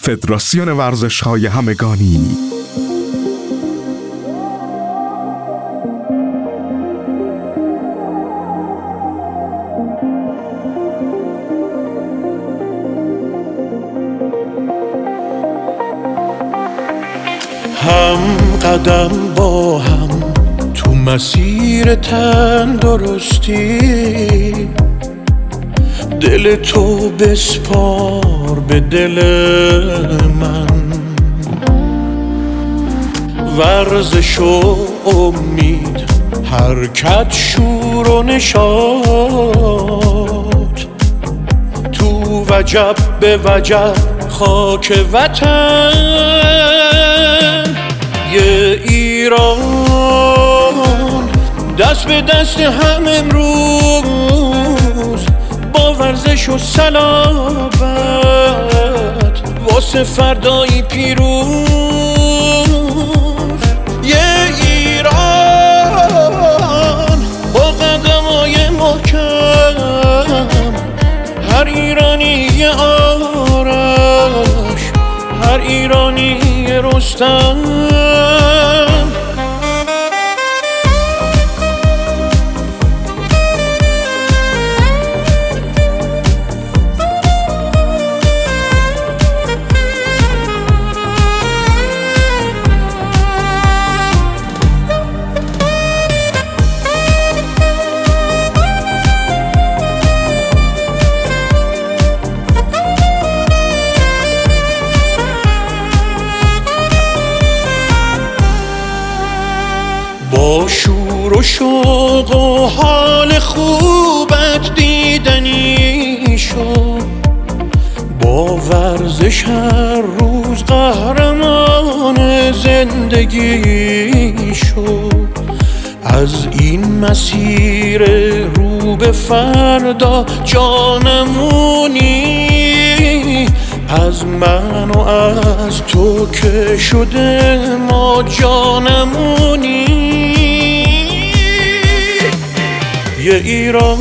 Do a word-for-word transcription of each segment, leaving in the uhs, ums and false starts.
فدراسیون ورزش‌های همگانی. هم قدم با هم تو مسیر تندرستی، دل تو بسپار به دل من. ورزش و امید، حرکت، شور و نشاط، تو وجب به وجب خاک وطن. یه ایران دست به دست هم امروز، با ورزش و صلابت واسه فردایی پیروز. یه ایران با قدمای محکم، هر ایرانی یه آرش، هر ایرانی یه رستم. با شور و شوق و حال خوبت دیدنی شد، با ورزش هر روز قهرمان زندگی شد. از این مسیر رو به فردا جانمونی، از من و از تو که شده ما جانمونی. یه ایران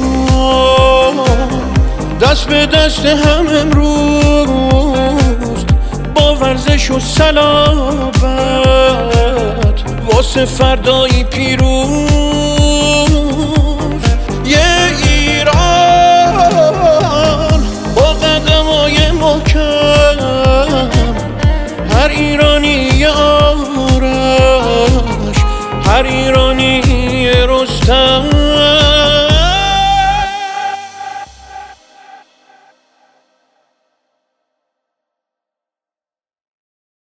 دست به دست هم امروز، با ورزش و صلابت واسه فردایی پیروز.